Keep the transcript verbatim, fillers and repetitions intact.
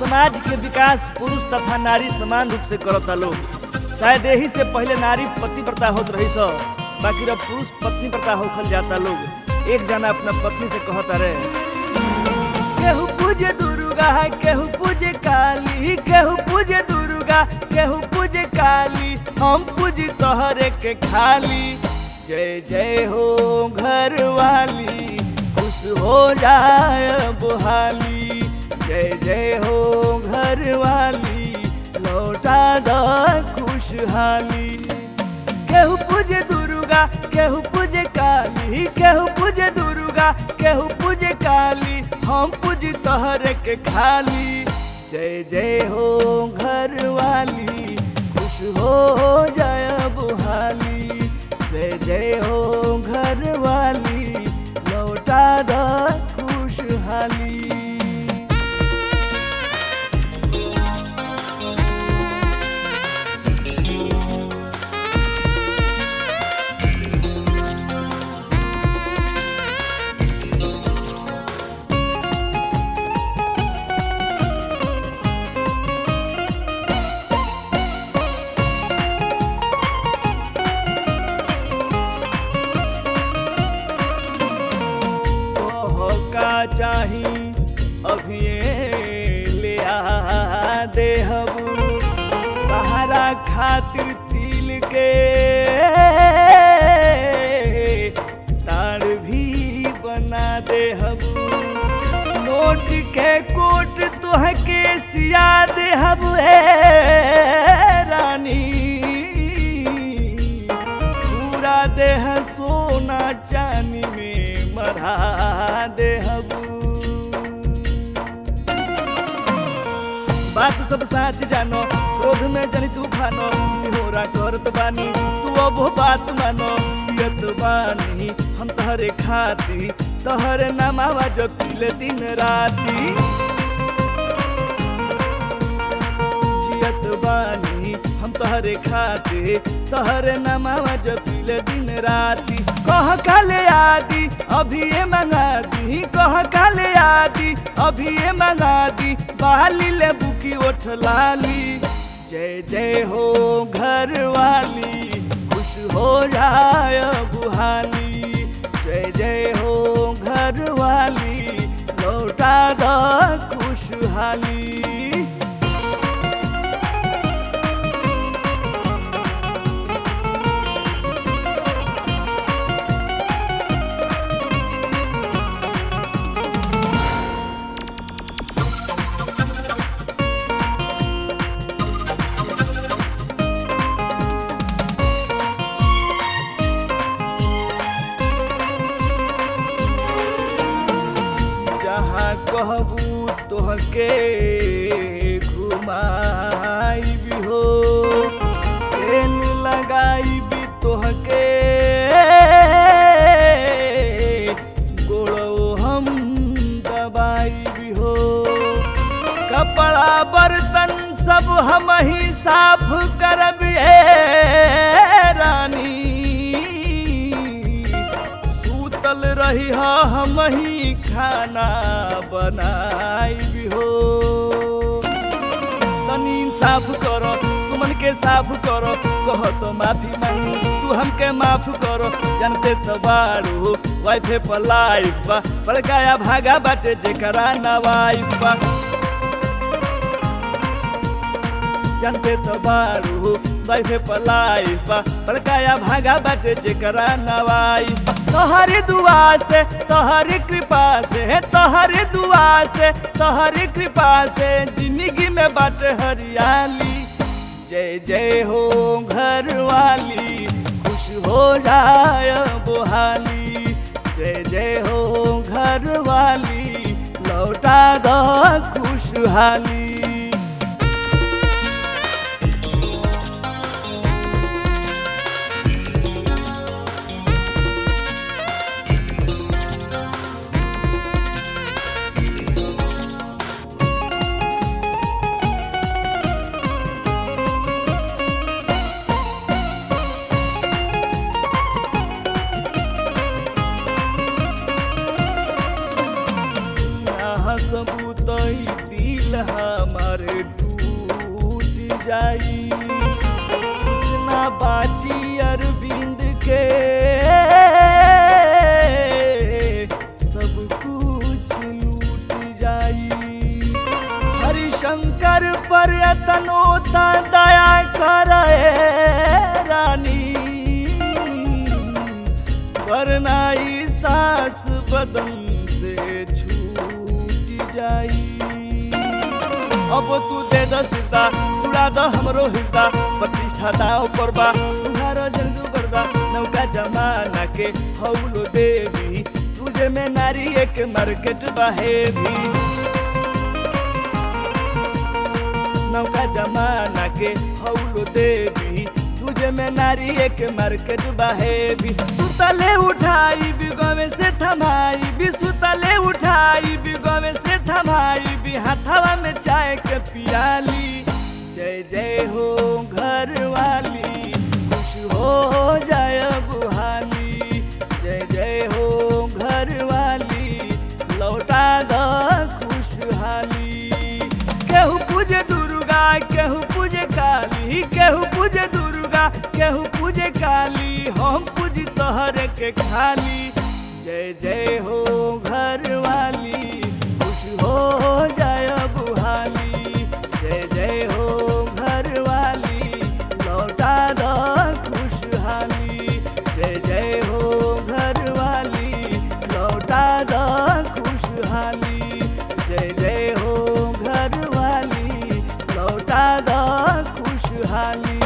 समाज के विकास पुरुष तथा नारी समान रूप से करता लोग। शायद यही से पहले नारी पति प्रथा होत रही स, बाकी अब पुरुष पत्नी प्रथा होखल जाता लोग। एक जना अपना पत्नी से कहता रहे, केहू पूजे दुर्गा केहू पूजे काली, केहू पूजे दुर्गा केहू पूजे काली, हम पूजी तोहरे के खाली। जय जय हो घर वाली, खुश हो जाए बुहाली। जय जय हो घर वाली, लौटा दो खुशहाली। केहू पूजे दुर्गा केहू पूजे काली, केहू पूजे दुर्गा केहू पूजे काली, हम पूजी तोहरे के खाली। जय जय हो घर वाली, खुश हो जाए बुहाली। जय जय हो घर वाली, लौटा दो खुशहाली। चाही अभी ले आ दे हबू, सहारा खातिर तिल के तार भी बना दे हबू। नोट के कोट तोहके सिया दे हबू है रानी, पूरा देह सोना चांदी में मढ़ा दे हबू। बात सब साच जानो, क्रोध में जनी तूफानो, निहोरा करत बानी तू अब बात मानो। पियत बानी हम तहरे खाती, तहरे नामावा जपिले दिन राती। जियत बानी हम तहरे खाते, तहरे नामावा जपिले दिन राती। कह काले आदि अभी ये मंगा दी, कह काले आदि अभी ये मंगा दी, बाली ले बुकी उठ लाली। जय जय हो घर वाली, खुश हो जाए बुहाली। जय जय हो घर वाली, लौटा दो खुशहाली। जहाँ कहबू तोहके घुमाई भी हो, ट्रेन लगाई भी तोहके, गोड़ो हम दबाई भी हो। कपड़ा बर्तन सब हम ही साफ करब रानी, सूतल रही हम ही खाना बनाई भी हो। तनी साफ करो तुमन के साफ करो, कहो तो माफी मांगी तू हमके माफ करो। जानते तो बारू वाइफे पर लाइफ बा, बड़काया भागा बाटे जेकरा ना वाइफ बा। जानते तो बारू वाइफे पर लाइफ बा, बड़काया भागा बाटे जेकरा ना वाइफ बा। तोहरी दुआ से तोहरी कृपा से, तोहरी दुआ से तोहरी कृपा से, जिंदगी में बाटे हरियाली। जय जय हो घर वाली, खुश हो जाए बुहाली। जय जय हो घर वाली, लौटा दो खुशहाली। सबूत दिल हा जाई। कुछ ना बाची अरविंद के सब कुछ लूट जाई। हरिशंकर पर एतनो ता दया करे रानी, वरना ई सास बदन से छूट जाई। अब तू दे द सीता उड़ा द हमरो हिस्सा, प्रतिष्ठा दाव पर बा तुम्हारा जंगू बरदा। नौका जमाना के हौलो देवी, तुझे में नारी एक मार्केट बाहे भी। नौका जमाना के हौलो देवी, तुझे में नारी एक मार्केट बाहे भी। सुतले उठाई बिगमे से थमाई भी, सुतले उठाई बिगमे से थमाई भी। हाथवा में चाय के पियाली, जय जय हो घर वाली, खुश हो जाय बुहाली। जय जय हो घर वाली, लौटा द खुशहाली। केहू पूजे दुर्गा केहू पूजे काली, केहू पूजे दुर्गा केहू पूजे काली, हम पूजी तोहरे के खाली। जय जय हो घर वाली, खुश हो जाय बुहाली। जय जय हो घर वाली, लौटा दो खुशहाली। जय जय हो घर वाली, लौटा दो खुशहाली। जय जय हो घर वाली, लौटा दो खुशहाली।